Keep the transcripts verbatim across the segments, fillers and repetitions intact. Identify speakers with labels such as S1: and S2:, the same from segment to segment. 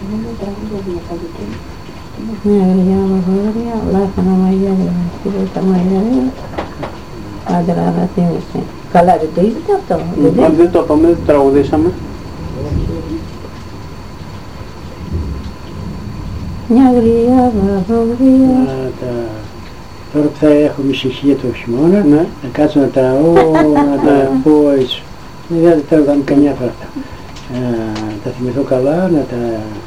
S1: Μια γριά μαγόρια, λάχανα μαγιάρια, τίποτα μαγιάρια, άντρα αναθύμηση. Καλά, δεν το είδατε αυτό?
S2: Δεν το είπαμε, δεν το τραγουδήσαμε.
S1: Μια γριά μαγόρια.
S3: Τώρα που θα έχουμε ησυχία το χειμώνα, να κάτσω να ταώ, να τα πω έτσι. Δεν θα τραγουδάμε καμιά φορά αυτά. Τα θυμηθώ καλά, να τα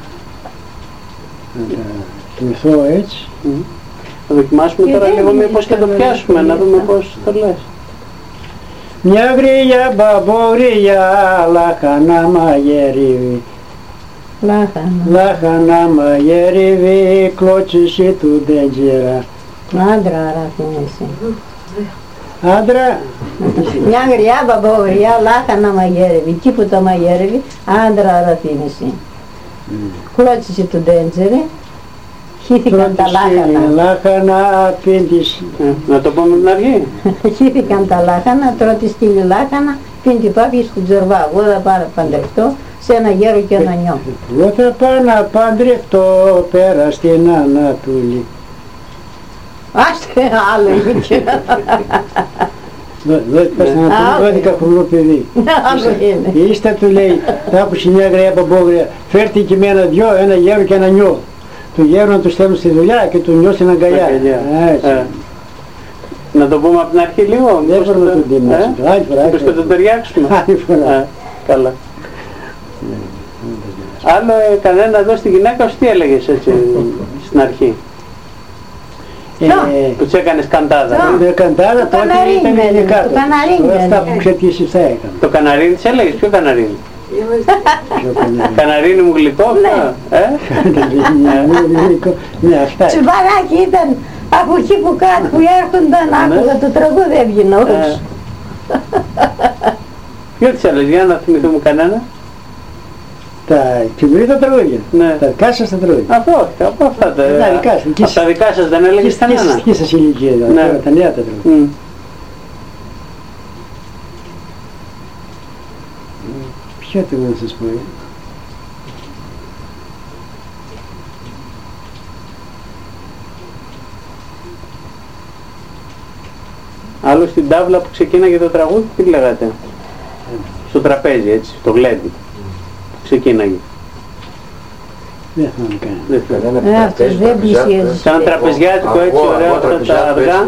S3: θυμηθώ έτσι.
S2: Θα δοκιμάσουμε τώρα λίγο μήπως και το πιάσουμε, να δούμε πώς το λες.
S3: Μια γριά μπαμπορία, λάχανα μαγερίβι.
S1: Λάχανα.
S3: Λάχανα μαγερίβι, κλώτσιση του ντέντζερα.
S1: Άντρα αναθύμηση.
S3: Άντρα.
S1: Μια γριά μπαμπορία, λάχανα μαγέρευε. Τίποτα μαγέρευε, άντρα αναθύμηση. Κλώτσισε του ντέντζερε. Χύθηκαν τα λάχανα.
S3: Λάχανα πίντης.
S2: Να το πούμε την αρχή.
S1: Χύθηκαν τα λάχανα, τρώτη στήλη λάχανα, πίντη πάπη στον Τζορβά. Εγώ θα πάω να παντρευτώ σε ένα γέρο και ένα νιό.
S3: Εγώ θα πάω να παντρευτώ πέρα στην Ανατολή.
S1: Άστε άλλο είναι.
S3: Πες να το δώδεκα χρονό παιδί. Ύστα του λέει, θα άκουσε μια γραία μπαμπόγρια, φέρτε και με ένα δυο, ένα γέρο και ένα νιό. Του γέρου να του στέλνουν στη δουλειά και του νιώσει ένα αγκαλιά.
S2: Να το πούμε από την αρχή λίγο.
S3: Δεν μπορούμε να το δίνουμε.
S2: Πώς θα το ταιριάξουμε. Καλά. Άλλο κανένα εδώ στη γυναίκα σου τι έλεγες έτσι στην αρχή? Που τους έκανες καντάδα.
S3: Το καντάδα τότε ήταν γενικά.
S1: Το καναρίνι.
S3: Αυτά που ξέρεις θα έκανα.
S2: Το καναρίνι της έλεγες? Ποιο καναρίνι? Καναρίνι μου γλυκό αυτό?
S3: Ναι, αυτά.
S1: Τσουβαράκι ήταν από εκεί που κάτω που έρχονταν, άκουγα το τραγούδι έβγαινε όλος.
S2: Ποιο της έλεγες, για να θυμηθούμε κανένα?
S3: Τα κυμρίδα τραγούδια, τα δικά σας τα τραγούδια.
S2: Αυτό, από αυτά τα από τα δικά σας δεν έλεγες κανένα?
S3: Και στη σας ηλικία, τα νέα τα τραγούδια. Ποιο το να σας πω?
S2: Άλλο στην τάβλα που ξεκίναγε το τραγούδι, τι λέγατε? Στο τραπέζι έτσι, το γλέντι που ξεκίναγε.
S3: Δεν θα με κάνει.
S1: Αυτός δεν πλησίαζε.
S2: Σαν τραπεζιάτικο έτσι ωραίο αυτά τα αργά.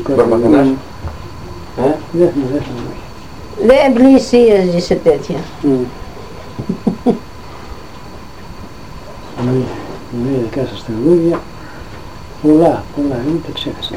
S1: Δεν πλησίαζε σε τέτοια.
S3: Με δικά σας τραγούδια, πολλά, πολλά, δεν τα ξέχασα.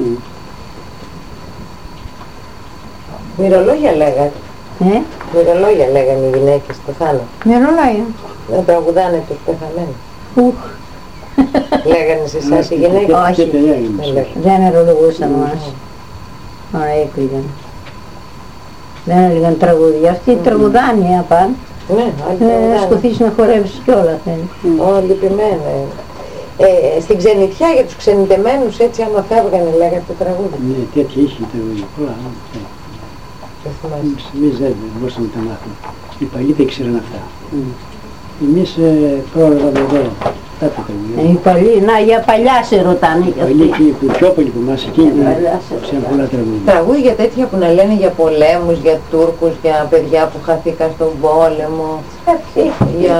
S4: Μυρολόγια λέγατε.
S1: Ε?
S4: Μυρολόγια λέγανε οι γυναίκες στο θάνατο.
S1: Μυρολόγια.
S4: Δεν τραγουδάνε τους πεθαμένους.
S1: Ουχ.
S4: Λέγανε σε εσάς οι γυναίκες?
S1: Όχι. Δεν μυρολογούσαν μας. Α, έκλειγαν. Δεν έλεγαν τραγούδια. Αυτοί τραγουδάνε απάν.
S4: Ναι, άλλοι τραγουδάνε.
S1: Σκοθείς να χορεύεις κι όλα θέλει.
S4: Ω, λυπημένα. Ε, στην ξενιτιά για τους ξενιτεμένους έτσι άμα φεύγανε λέγατε το τραγούδι.
S3: Ναι, τέτοια είχε τραγούδια. Πολλά. Εμείς δεν μπορούσαμε να τα μάθουμε. Οι παλιοί δεν ξέραν αυτά. Εμείς πρόλαβαμε εδώ.
S1: Οι παλιοί, να για παλιά σε ρωτάνε.
S3: Οι παλιοί και οι πιο πολλοί που μας εκείνοι ξέραν πολλά τραγούδια.
S4: Τραγούδια τέτοια που να λένε για πολέμους, για Τούρκους, για παιδιά που χαθήκαν στον πόλεμο. Για...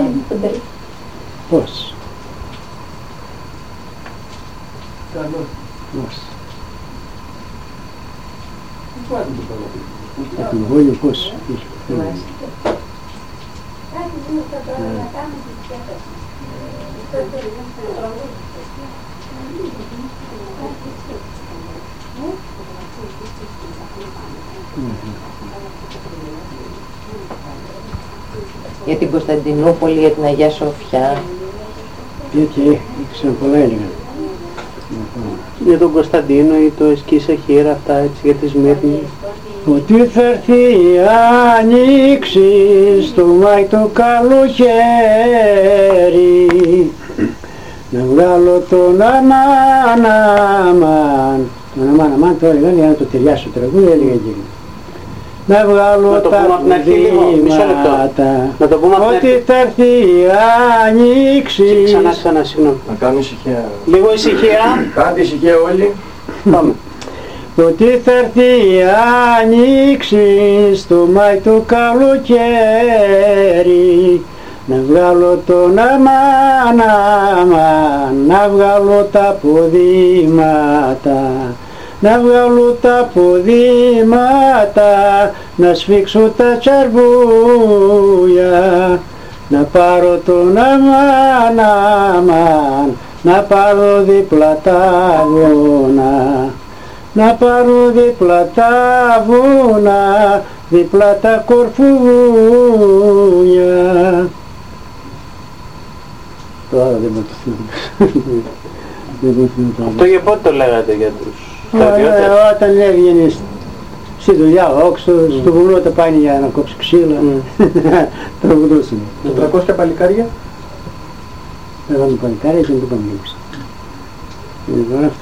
S3: Πώς? Πώς? Από τον Βόλιο πώς?
S4: Για την Κωνσταντινούπολη, για την Αγία Σοφιά.
S3: Τέτοια ήξεραν πολλά έλεγαν.
S2: Για τον Κωνσταντίνο ή το Εσκίσα Χείρα, αυτά έτσι για τη Σμύρνη.
S3: Ότι θα έρθει η άνοιξη στο Μάη το καλοκαίρι, να βγάλω τον αμάν αμάν. Τον αμάν αμάν το έλεγαν για να το ταιριάσω το τραγούδι, έλεγα και να βγάλω
S2: Να το
S3: τα
S2: πούμε από την αρχή λίγο, μισό λεπτό.
S3: βήματα,
S2: Να το πούμε από την
S3: ότι
S2: αρχή.
S3: θα έρθει η άνοιξη.
S2: Ξανά, ξανά, συγγνώμη.
S5: Να κάνουμε ησυχία.
S2: Λίγο ησυχία.
S5: Κάντε ησυχία όλοι.
S2: Πάμε.
S3: Ότι θα έρθει η άνοιξη στο Μάη του καλοκαίρι, να βγάλω τον αμάν, αμάν, να βγάλω τα ποδήματα, να βγάλω τα ποδήματα, να σφίξω τα τσαρβούια, να πάρω τον αμάν, αμάν, να πάρω δίπλα τα βουνά, να πάρω δίπλα τα βουνά, δίπλα τα κορφούγια. Τώρα δεν μπορώ να το θυμάμαι. Δεν μπορώ να θυμάμαι.
S2: Αυτό για πότε το λέγατε για τους
S3: Ε,
S2: στρατιώτες?
S3: Όταν έβγαινε στη δουλειά ο όξος, στο βουνό τα πάνε για να κόψει ξύλα, τραγουδούσαν.
S5: τετρακόσια παλικάρια.
S3: Εγώ το παλικάρι και δεν το παμίλησα. Λοιπόν αυτό.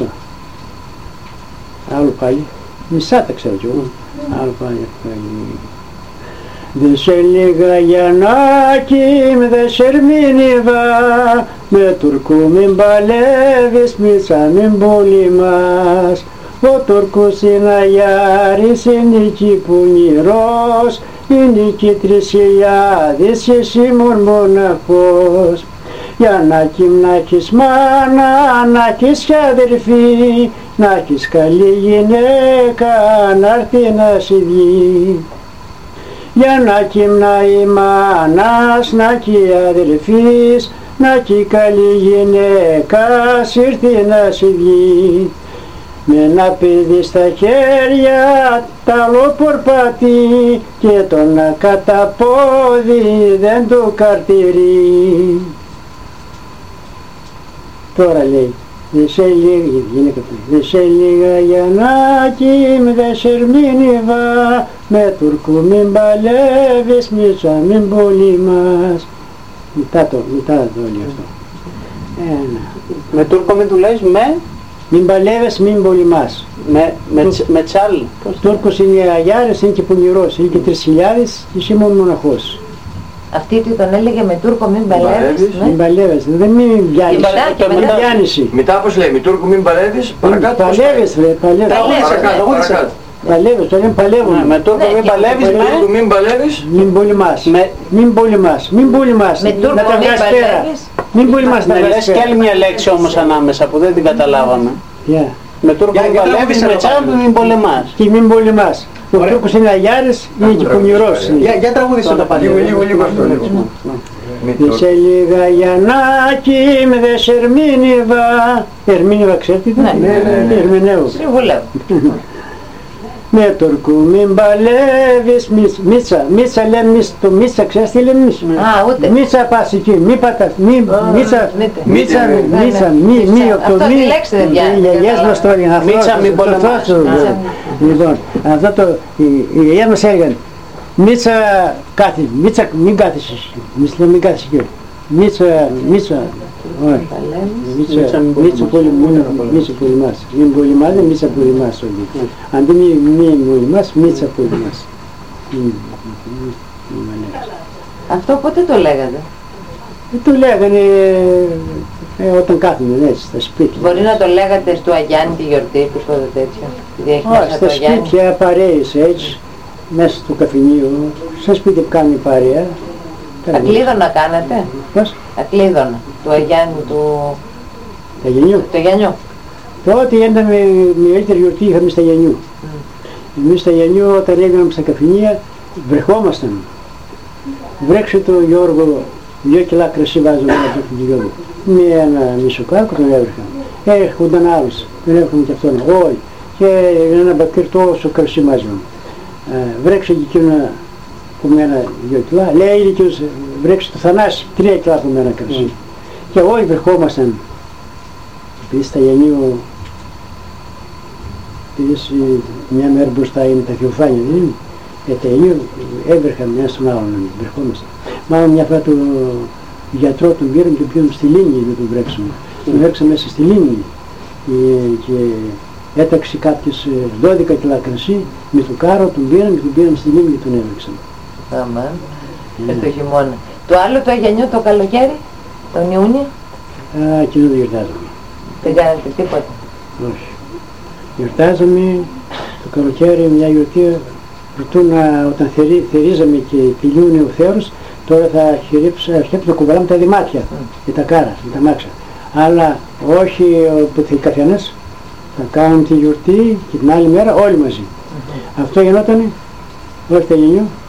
S3: Άλλο πάλι, μισά τα ξέρω κι εγώ. Άλλο πάλι, πάλι. Δε σε λίγα Γιαννάκη, δε σε Ερμήνιβα, με Τουρκού μην παλεύεις, μίσα μην πολυμάς. Ο Τουρκούς είναι αγιάρης, είναι εκεί πονηρός, είναι εκεί τρεις χιλιάδες, εσύ μόνο μοναχός. Για να κυμνάκεις μάνα, να έχεις κι αδερφή, να έχεις καλή γυναίκα, να έρθει να σε δει. Για να κυμνάει μάνας, να έχει αδερφής, να έχει καλή γυναίκα, σύρθει να σε δει. Με ένα παιδί στα χέρια, τ' άλλο πορπάτι, και τον κατά πόδι δεν το καρτηρεί. Τώρα λέει, δε σε λίγα, γυναίκα του, δε σε λίγα Γιαννάκη, δε σε Ερμήνιβα, με Τουρκού μην παλεύεις, μίσα μην πολυμάς. Μετά το, μετά το λέει αυτό. Ένα.
S2: Με Τούρκο μην του λες, με,
S3: Μην παλεύεις, μην πολυμάς.
S2: με, με, τσι- με τσάλ.
S3: Τούρκος είναι αγιάρης, είναι και πονηρός, είναι και τρεις χιλιάδες και εσύ μόνο μοναχός.
S4: Αυτή τι τον έλεγε με Τούρκο μην παλεύεις,
S5: Παλεύεις,
S4: ναι.
S3: Μην παλεύεις, δεν μην βιάνεις.
S4: μετά, και
S3: Μην
S4: μετά.
S3: βιάνεσαι.
S5: Μετά πώς λέει, μη Τούρκου μην παλεύεις, παρακάτω. πώς πάει?
S3: Παλεύεις ρε, παλεύεις.
S4: Παλεύεις.
S5: Παρακάτω, παρακάτω.
S3: Παλεύεις, το λέμε παλεύουν.
S2: Ναι, με Τούρκο
S4: Ναι,
S2: μην
S4: και-
S2: παλεύεις,
S5: Τούρκου
S2: με,
S5: μην παλεύεις.
S3: Μην πολυμάς.
S2: με,
S3: Μην πολυμάς. Μην πολυμάς.
S4: Με Τούρκο
S3: Να τα
S4: μην
S3: βγάλεις πέρα.
S4: παλεύεις.
S3: Μην πολυμάς να
S2: ναι,
S3: βγάλεις
S2: λες κι άλλη
S3: πέρα.
S2: μια λέξη όμως ανάμεσα που δεν την καταλάβαμε.
S3: Yeah.
S2: Με Τούρκο
S5: Για-
S2: μην
S5: για
S2: παλεύεις,
S5: τραγουδίστε
S2: με
S5: το
S2: τσάλ
S5: πάλι.
S2: μην πολεμάς.
S3: Και μην πολυμάς. Ο
S5: Ωραία.
S3: Τούρκος είναι αγιάρης, είναι και πονηρός.
S5: Για, για τραγουδίστε το πάλι. Λίγο, λίγο, λίγο αυτό. λίγο. Μη
S3: Δε
S5: Τούρκου.
S3: σε λίγα Γιαννάκη, με δε σε Ερμήνιβα. Ερμήνιβα ξέρετε τι
S4: Ναι,
S3: είναι?
S5: ναι, ναι.
S3: Ερμηνεύω.
S4: Συμβουλεύω.
S3: Με Τουρκού μην παλεύεις, μίτσα, μίτσα, μίτσα λέμε μίτσα, το μίτσα ξέρεις τι λέμε μίτσα.
S4: Α, ούτε.
S3: Μίτσα πας εκεί, μη πατάς, μη, μίτσα,
S4: μήτε.
S3: μίτσα,
S5: Ναι, ναι.
S3: μίτσα,
S4: Ναι,
S3: μη,
S4: ναι.
S3: μη,
S4: Μίτσα.
S3: από το
S4: Αυτό
S3: μη,
S4: τη λέξη δεν πιάνει,
S3: οι γιαγιάς μας το έλεγαν, αυτό,
S2: Μίτσα, μην
S3: αυτό,
S2: πολεμάς.
S3: αυτό,
S4: Μίτσα.
S3: Λοιπόν, αυτό το, οι οι γιαγιάς μας έλεγαν, μίτσα κάθε, μίτσα, μην κάθεσαι εκεί, μίτσα, μην κάθεσαι εκεί, μίτσα, μίτσα, όχι.
S2: Μίτσα,
S3: Μίτσα,
S2: μην
S3: μίτσα πολύ,
S2: πολεμάς.
S3: μίτσα πολυμάς. Μην πολυμάς, δεν μίτσα πολυμάς όλοι. Αντί μη, μη πολυμάς, μίτσα πολυμάς. Μη, μη, μη, μη μαλεύεις.
S4: Αυτό πότε το λέγατε?
S3: Ε, Το λέγανε ε, όταν κάθονταν έτσι στα σπίτια.
S4: Μπορεί να το λέγατε στο Αγιάννη τη γιορτή του, στο τέτοιο.
S3: Όχι,
S4: Διαχειριστά
S3: στα
S4: το Αγιάννη.
S3: σπίτια παρέες έτσι, μέσα στο καφενείο, στα σπίτια που κάνουν παρέα.
S4: Ακλείδωνα κάνατε?
S3: Πώς,
S4: Ακλείδωνα. Του Αγιάννη του...
S3: τα γενιού.
S4: Το Γιάννιου.
S3: Τότε ήταν με μεγαλύτερη γιορτή είχαμε στα Γιαννιού. Εμείς στα Γιαννιού όταν έβγαιναμε στα καφενεία βρεχόμασταν. Βρέξε το Γιώργο, δύο κιλά κρασί βάζω από τον Γιώργο. Με ένα μισοκάκο τον έβρεχαν. Έρχονταν άλλος, δεν έρχομαι και αυτόν. Όχι. Και ένα μπακέρ τόσο κρασί μάζουμε. Βρέξε και εκείνο από μένα δύο κιλά. Λέει ηλικίος, βρέξε το Θανάση, τρία κιλά από μένα κρασί. Και όλοι βρεχόμασταν. Επειδή στα Γιαννίου, επειδή μια μέρα μπροστά είναι τα φιοφάνια, δεν είναι. Ε, τα Γιαννίου έβρεχαν ένα στον άλλον, βρεχόμασταν. Μάλλον μια φορά το γιατρό τον πήραν και πήγαν στη Λίμνη να τον βρέξουμε. Τον βρέξαμε μέσα στη Λίμνη. Και, και έταξε κάποιες δώδεκα κιλά κρασί, με το κάρο τον πήραν και τον πήραν στη λίμνη και τον έβρεξαν.
S4: Αμά, yeah. το χειμώνα. Το άλλο το Αγιανιό το καλοκαίρι, τον Ιούνιο.
S3: Α, εκείνο δεν γιορτάζαμε.
S4: Δεν κάνετε τίποτα.
S3: Όχι. Γιορτάζαμε το καλοκαίρι μια γιορτή, προτού να, όταν θερί, θερίζαμε και τελειώνει ο Θεός, τώρα θα αρχίσουμε να κουβαλάμε τα δημάτια mm. και τα κάρα, και τα μάξα. Αλλά όχι που θέλει καθένας, θα κάνουμε τη γιορτή και την άλλη μέρα όλοι μαζί. Mm-hmm. Αυτό γινότανε, όχι τα Αγιανιό.